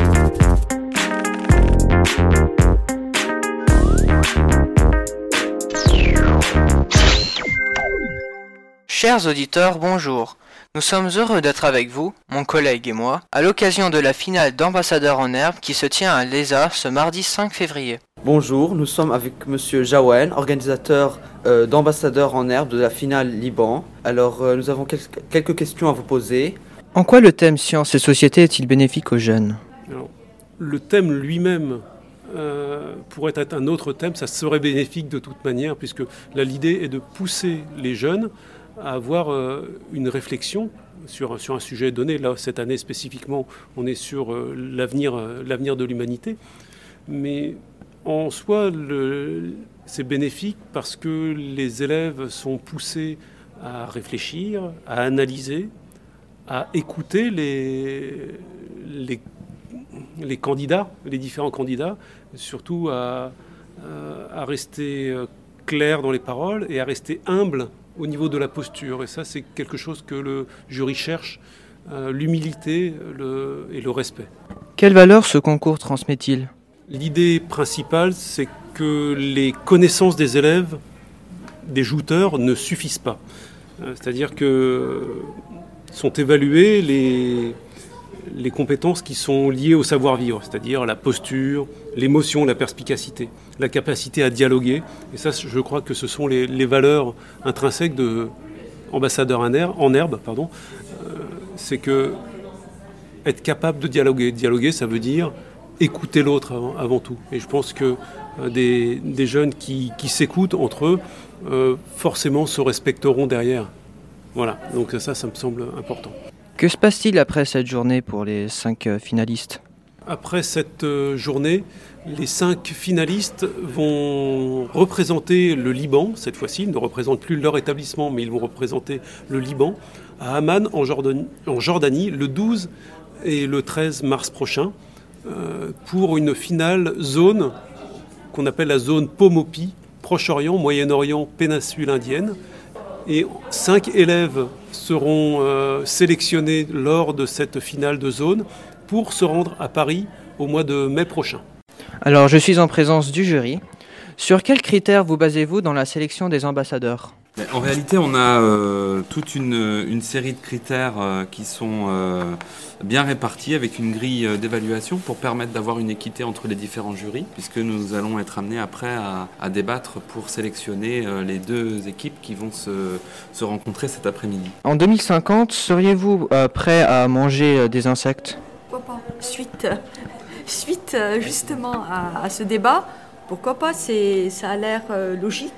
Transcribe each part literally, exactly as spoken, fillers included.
Chers auditeurs, bonjour. Nous sommes heureux d'être avec vous, mon collègue et moi, à l'occasion de la finale d'Ambassadeurs en herbe qui se tient à Leza ce mardi cinq février. Bonjour, nous sommes avec Monsieur Jawen, organisateur euh, d'Ambassadeurs en herbe de la finale Liban. Alors, euh, nous avons quel- quelques questions à vous poser. En quoi le thème sciences et société est-il bénéfique aux jeunes ? Alors, le thème lui-même euh, pourrait être un autre thème, ça serait bénéfique de toute manière, puisque là, l'idée est de pousser les jeunes à avoir euh, une réflexion sur, sur un sujet donné. Là, cette année spécifiquement, on est sur euh, l'avenir, euh, l'avenir de l'humanité. Mais en soi, le, c'est bénéfique parce que les élèves sont poussés à réfléchir, à analyser, à écouter les, les, les candidats, les différents candidats, surtout à, à rester clair dans les paroles et à rester humble au niveau de la posture. Et ça, c'est quelque chose que le jury cherche, euh, l'humilité le, et le respect. Quelle valeur ce concours transmet-il ? L'idée principale, c'est que les connaissances des élèves, des jouteurs, ne suffisent pas. Euh, c'est-à-dire que sont évaluées les, les compétences qui sont liées au savoir-vivre, c'est-à-dire la posture, l'émotion, la perspicacité, la capacité à dialoguer. Et ça, je crois que ce sont les, les valeurs intrinsèques de Ambassadeurs en herbe. En herbe pardon. Euh, c'est que être capable de dialoguer. Dialoguer, ça veut dire écouter l'autre avant, avant tout. Et je pense que euh, des, des jeunes qui, qui s'écoutent entre eux, euh, forcément se respecteront derrière. Voilà, donc ça, ça me semble important. Que se passe-t-il après cette journée pour les cinq euh, finalistes ? Après cette euh, journée, les cinq finalistes vont représenter le Liban, cette fois-ci. Ils ne représentent plus leur établissement, mais ils vont représenter le Liban, à Amman, en Jordanie, en Jordanie le douze et le treize mars prochain, euh, pour une finale zone qu'on appelle la zone Pomopi, Proche-Orient, Moyen-Orient, péninsule indienne. Et cinq élèves seront euh, sélectionnés lors de cette finale de zone pour se rendre à Paris au mois de mai prochain. Alors, je suis en présence du jury. Sur quels critères vous basez-vous dans la sélection des ambassadeurs ? En réalité, on a euh, toute une, une série de critères euh, qui sont euh, bien répartis avec une grille d'évaluation pour permettre d'avoir une équité entre les différents jurys, puisque nous allons être amenés après à, à débattre pour sélectionner euh, les deux équipes qui vont se, se rencontrer cet après-midi. En deux mille cinquante, seriez-vous euh, prêt à manger euh, des insectes ? Pourquoi pas ? Suite, suite euh, justement à, à ce débat, pourquoi pas ? C'est, ça a l'air euh, logique.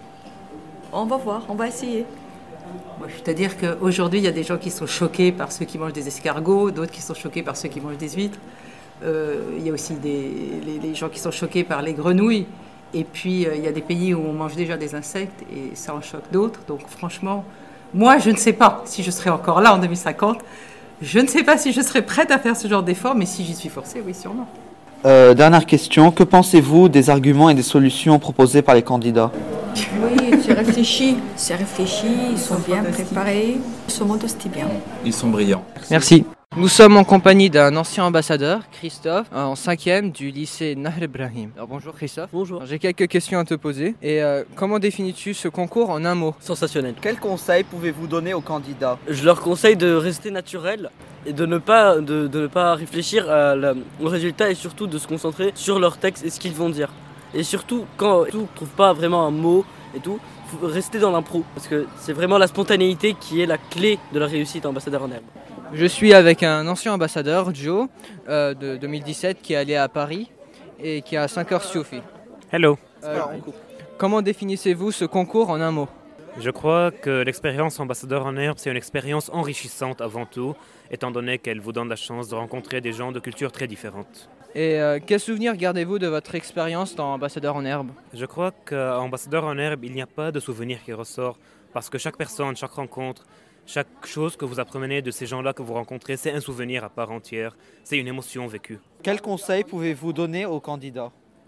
On va voir, on va essayer. Moi, je veux dire qu'aujourd'hui, il y a des gens qui sont choqués par ceux qui mangent des escargots, d'autres qui sont choqués par ceux qui mangent des huîtres. Euh, il y a aussi des, les, les gens qui sont choqués par les grenouilles. Et puis, euh, il y a des pays où on mange déjà des insectes et ça en choque d'autres. Donc, franchement, moi, je ne sais pas si je serai encore là en deux mille cinquante. Je ne sais pas si je serai prête à faire ce genre d'effort, mais si j'y suis forcée, oui, sûrement. Euh, dernière question, que pensez-vous des arguments et des solutions proposés par les candidats ? Oui, c'est réfléchi, c'est réfléchi, ils sont bien préparés, ils sont modestes bien. Ils sont brillants. Merci. Nous sommes en compagnie d'un ancien ambassadeur, Christophe, en cinquième du lycée Nahr Ibrahim. Alors bonjour Christophe. Bonjour. Alors, j'ai quelques questions à te poser. Et euh, comment définis-tu ce concours en un mot ? Sensationnel. Quels conseils pouvez-vous donner aux candidats ? Je leur conseille de rester naturel et de ne pas, de, de ne pas réfléchir à la, au résultat et surtout de se concentrer sur leur texte et ce qu'ils vont dire. Et surtout, quand ils ne trouvent pas vraiment un mot et tout, faut rester dans l'impro. Parce que c'est vraiment la spontanéité qui est la clé de la réussite ambassadeur en herbe. Je suis avec un ancien ambassadeur, Joe, euh, de deux mille dix-sept, qui est allé à Paris et qui a cinq heures Sophie. Hello. Euh, comment définissez-vous ce concours en un mot ? Je crois que l'expérience ambassadeur en herbe, c'est une expérience enrichissante avant tout, étant donné qu'elle vous donne la chance de rencontrer des gens de cultures très différentes. Et euh, quels souvenirs gardez-vous de votre expérience dans Ambassadeur en herbe ? Je crois qu'à Ambassadeur en herbe, il n'y a pas de souvenir qui ressort, parce que chaque personne, chaque rencontre, chaque chose que vous apprenez de ces gens-là que vous rencontrez, c'est un souvenir à part entière, c'est une émotion vécue. Quels conseils pouvez-vous donner aux candidats ?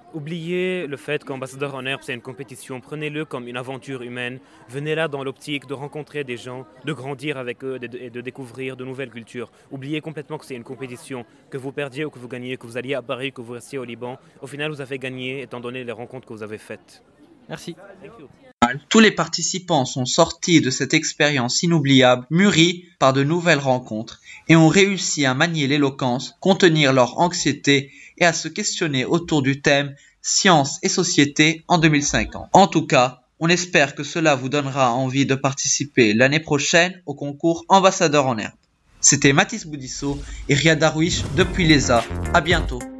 Oubliez le fait qu'Ambassadeur en herbe, c'est une compétition. Prenez-le comme une aventure humaine. Venez là dans l'optique de rencontrer des gens, de grandir avec eux et de découvrir de nouvelles cultures. Oubliez complètement que c'est une compétition. Que vous perdiez ou que vous gagniez, que vous alliez à Paris, que vous restiez au Liban. Au final, vous avez gagné étant donné les rencontres que vous avez faites. Merci. Tous les participants sont sortis de cette expérience inoubliable, mûris par de nouvelles rencontres, et ont réussi à manier l'éloquence, contenir leur anxiété et à se questionner autour du thème science et société en deux mille cinquante. En tout cas, on espère que cela vous donnera envie de participer l'année prochaine au concours Ambassadeur en herbe. C'était Mathis Boudisso et Riyad Darwish depuis l'E S A. À bientôt.